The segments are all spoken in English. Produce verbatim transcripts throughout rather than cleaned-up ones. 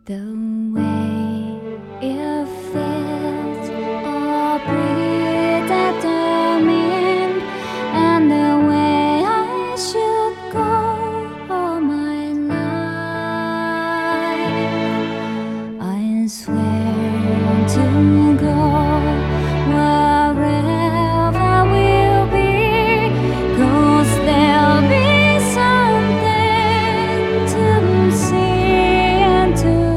The way it feels, or breathe at the wind, and the way I should go all my life. I swear to go wherever we'll be, 'cause there'll be something to see and to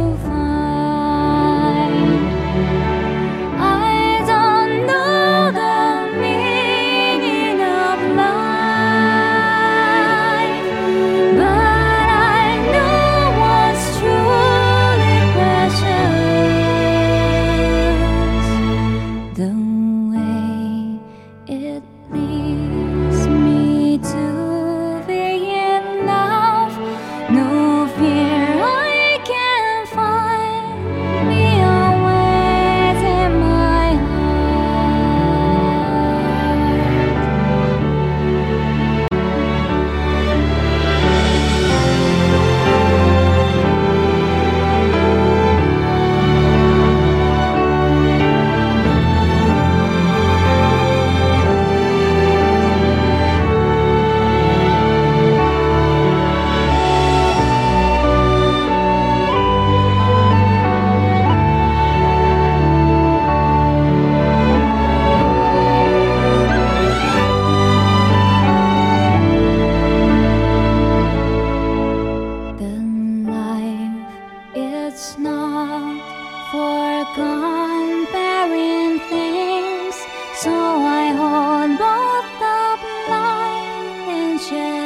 it leads me to be in love. No fear, I can find me always in my It's not for comparing things, so I hold both the blind and share.